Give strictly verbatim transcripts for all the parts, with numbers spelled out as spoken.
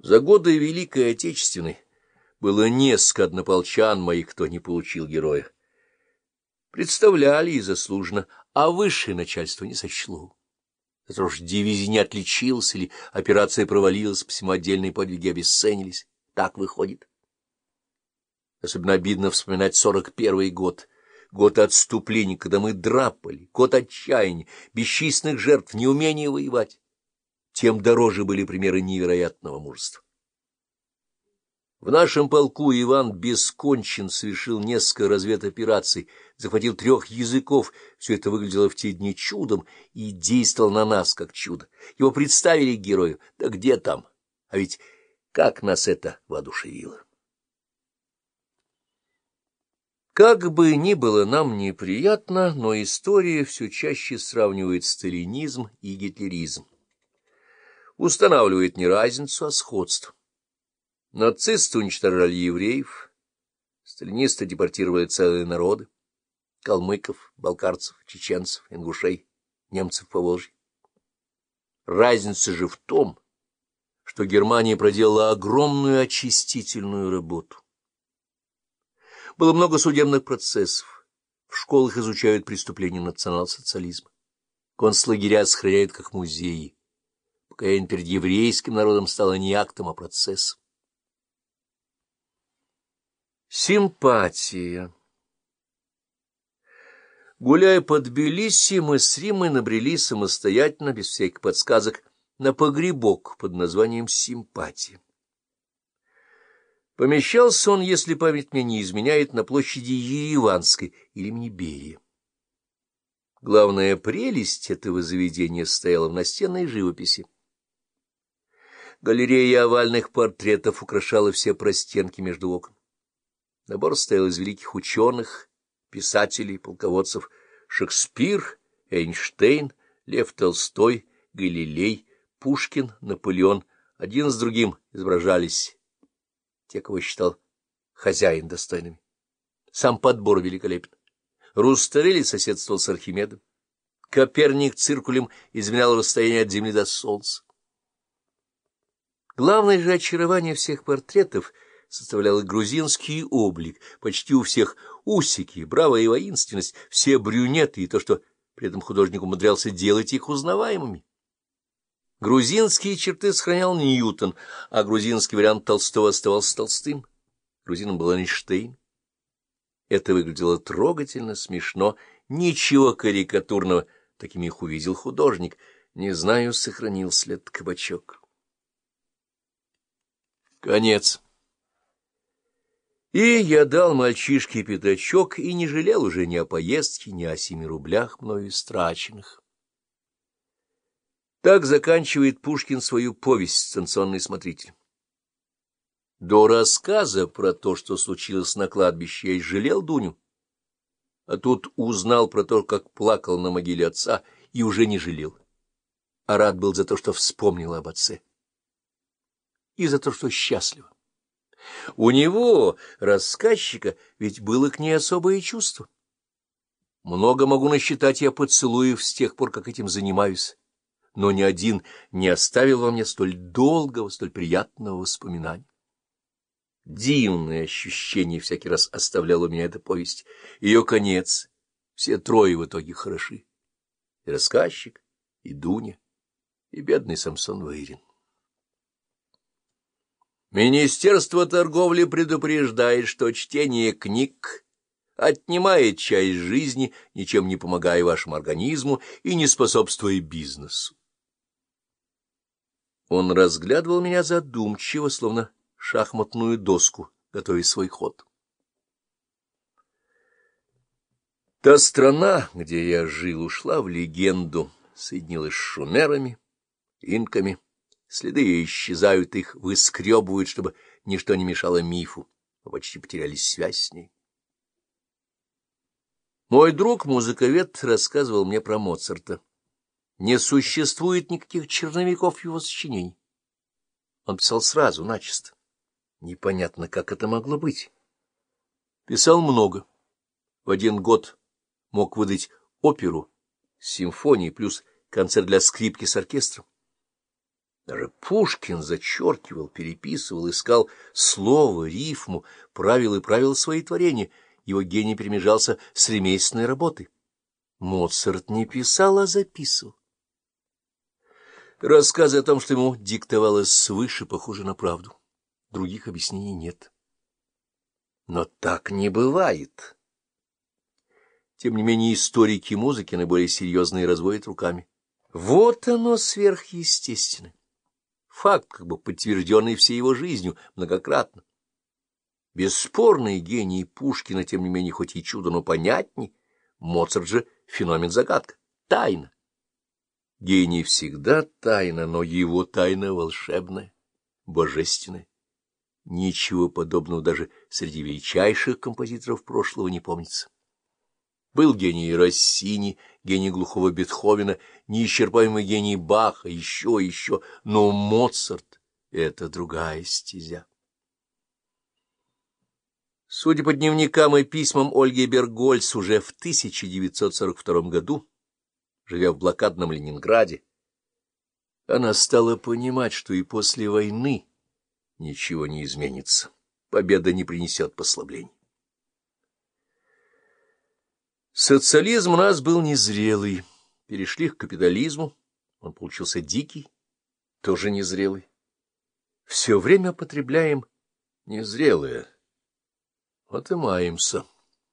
За годы Великой Отечественной было несколько однополчан моих, кто не получил героя. Представляли и заслуженно, а высшее начальство не сочло. Это уж дивизия не отличилась или операция провалилась, посему отдельные подвиги обесценились. Так выходит. Особенно обидно вспоминать сорок первый год, год отступления, когда мы драпали, год отчаяния, бесчисленных жертв, неумения воевать. Тем дороже были примеры невероятного мужества. В нашем полку Иван Бескончин совершил несколько разведопераций, захватил трех языков. Все это выглядело в те дни чудом и действовало на нас как чудо. Его представили герою. Да где там? А ведь как нас это воодушевило! Как бы ни было нам неприятно, но история все чаще сравнивает сталинизм и гитлеризм. Устанавливает не разницу, а сходство. Нацисты уничтожали евреев, сталинисты депортировали целые народы, калмыков, балкарцев, чеченцев, ингушей, немцев по Волжье. Разница же в том, что Германия проделала огромную очистительную работу. Было много судебных процессов, в школах изучают преступления национал-социализма, концлагеря сохраняют как музеи. Покаяние перед еврейским народом стало не актом, а процессом. Симпатия. Гуляя по Тбилиси, мы с Римой набрели самостоятельно, без всяких подсказок, на погребок под названием «Симпатия». Помещался он, если память мне не изменяет, на площади Ереванской или имени Берия. Главная прелесть этого заведения стояла в настенной живописи. Галерея овальных портретов украшала все простенки между окон. Набор стоял из великих ученых, писателей, полководцев: Шекспир, Эйнштейн, Лев Толстой, Галилей, Пушкин, Наполеон. Один с другим изображались те, кого считал хозяин достойными. Сам подбор великолепен. Руставели соседствовал с Архимедом. Коперник циркулем измерял расстояние от Земли до Солнца. Главное же очарование всех портретов составлял грузинский облик, почти у всех усики, бравая воинственность, все брюнеты, и то, что при этом художник умудрялся делать их узнаваемыми. Грузинские черты сохранял Ньютон, а грузинский вариант Толстого оставался Толстым. Грузином был Эйнштейн. Это выглядело трогательно, смешно, ничего карикатурного, такими их увидел художник. Не знаю, сохранился ли этот кабачок. Конец. И я дал мальчишке пятачок и не жалел уже ни о поездке, ни о семи рублях, мною истраченных. Так заканчивает Пушкин свою повесть «Станционный смотритель». До рассказа про то, что случилось на кладбище, я и жалел Дуню, а тут узнал про то, как плакал на могиле отца, и уже не жалел, а рад был за то, что вспомнил об отце, и за то, что счастлив. У него, рассказчика, ведь было к ней особое чувство. Много могу насчитать я поцелуев с тех пор, как этим занимаюсь, но ни один не оставил во мне столь долгого, столь приятного воспоминания. Дивное ощущение всякий раз оставляла у меня эта повесть. Ее конец. Все трое в итоге хороши. И рассказчик, и Дуня, и бедный Самсон Вырин. Министерство торговли предупреждает, что чтение книг отнимает часть жизни, ничем не помогая вашему организму и не способствуя бизнесу. Он разглядывал меня задумчиво, словно шахматную доску, готовя свой ход. Та страна, где я жил, ушла в легенду, соединилась с шумерами, инками. Следы исчезают, их выскребывают, чтобы ничто не мешало мифу, мы почти потеряли связь с ней. Мой друг-музыковед рассказывал мне про Моцарта. Не существует никаких черновиков его сочинений. Он писал сразу, начисто. Непонятно, как это могло быть. Писал много. В один год мог выдать оперу, симфонии плюс концерт для скрипки с оркестром. Даже Пушкин зачеркивал, переписывал, искал слово, рифму, правил и правил свои творения. Его гений перемежался с ремесленной работой. Моцарт не писал, а записывал. Рассказы о том, что ему диктовалось свыше, похожи на правду. Других объяснений нет. Но так не бывает. Тем не менее, историки музыки наиболее серьезные разводят руками. Вот оно сверхъестественное. Факт, как бы подтвержденный всей его жизнью многократно. Бесспорный гений Пушкина, тем не менее, хоть и чудо, но понятней. Моцарт же феномен-загадка, тайна. Гений всегда тайна, но его тайна волшебная, божественная. Ничего подобного даже среди величайших композиторов прошлого не помнится. Был гений Россини, гений глухого Бетховена, неисчерпаемый гений Баха, еще, еще, но Моцарт — это другая стезя. Судя по дневникам и письмам Ольги Бергольц, уже в тысяча девятьсот сорок втором году, живя в блокадном Ленинграде, она стала понимать, что и после войны ничего не изменится, победа не принесет послаблений. Социализм у нас был незрелый, перешли к капитализму, он получился дикий, тоже незрелый. Все время потребляем незрелое, вот и маемся.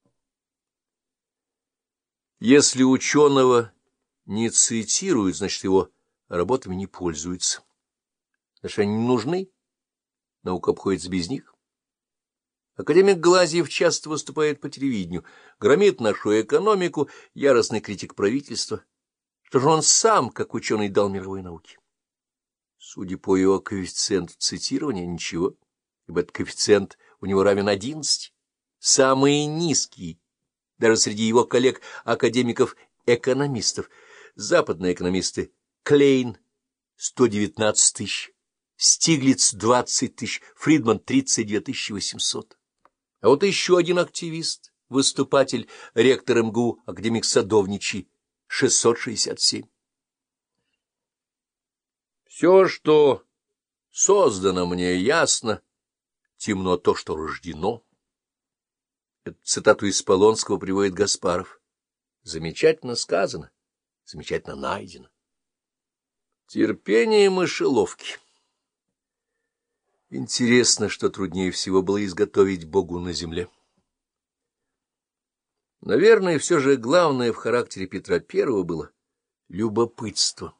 Если ученого не цитируют, значит, его работами не пользуются. Значит, они не нужны, наука обходится без них. Академик Глазьев часто выступает по телевидению, громит нашу экономику, яростный критик правительства. Что же он сам, как ученый, дал мировой науке? Судя по его коэффициенту цитирования, ничего, ибо этот коэффициент у него равен одиннадцати. Самый низкий, даже среди его коллег-академиков-экономистов. Западные экономисты Клейн — сто девятнадцать тысяч, Стиглиц — двадцать тысяч, Фридман — тридцать две тысячи восемьсот. А вот еще один активист, выступатель, ректор эм гэ у, академик Садовничий, шестьсот шестьдесят семь. Все, что создано, мне ясно, темно то, что рождено. Эту цитату из Полонского приводит Гаспаров. Замечательно сказано, замечательно найдено. Терпение мышеловки. Интересно, что труднее всего было изготовить Богу на земле. Наверное, все же главное в характере Петра Первого было любопытство.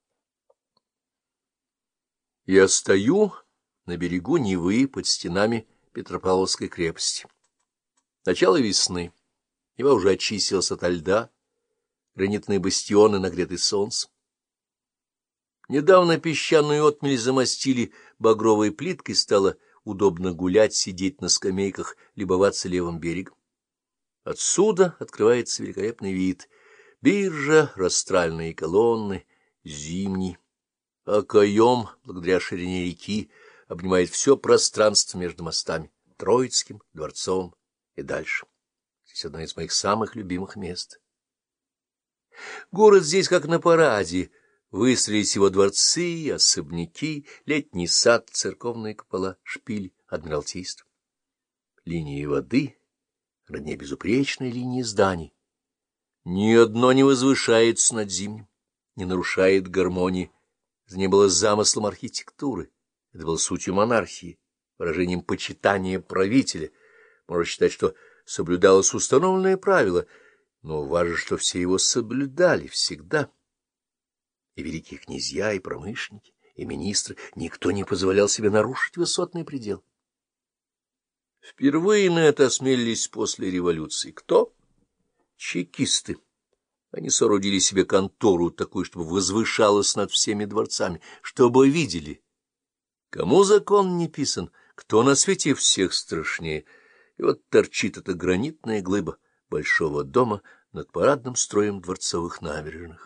Я стою на берегу Невы под стенами Петропавловской крепости. Начало весны. Нева уже очистилась ото льда, гранитные бастионы нагреты солнцем. Недавно песчаную отмель замостили багровой плиткой, стало удобно гулять, сидеть на скамейках, любоваться левым берегом. Отсюда открывается великолепный вид. Биржа, растральные колонны, зимний. А Каем, благодаря ширине реки, обнимает все пространство между мостами, Троицким, Дворцовым и дальше. Здесь одно из моих самых любимых мест. Город здесь как на параде. Выстроились его дворцы, особняки, летний сад, церковные купола, шпиль, адмиралтейство. Линии воды, роднее безупречной линии зданий. Ни одно не возвышается над зимним, не нарушает гармонии. Это не было замыслом архитектуры, это было сутью монархии, выражением почитания правителя. Можно считать, что соблюдалось установленное правило, но важно, что все его соблюдали всегда. И великие князья, и промышленники, и министры, никто не позволял себе нарушить высотный предел. Впервые на это осмелились после революции. Кто? Чекисты. Они соорудили себе контору такую, чтобы возвышалась над всеми дворцами, чтобы видели, кому закон не писан, кто на свете всех страшнее. И вот торчит эта гранитная глыба большого дома над парадным строем дворцовых набережных.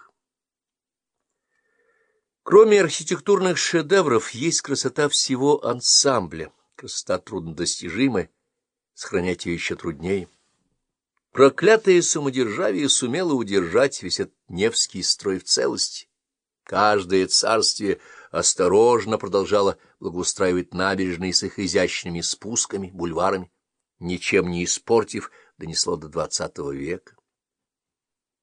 Кроме архитектурных шедевров, есть красота всего ансамбля, красота труднодостижимая, сохранять ее еще труднее. Проклятое самодержавие сумело удержать весь этот Невский строй в целости. Каждое царствие осторожно продолжала благоустраивать набережные с их изящными спусками, бульварами, ничем не испортив, донесло до двадцатого века.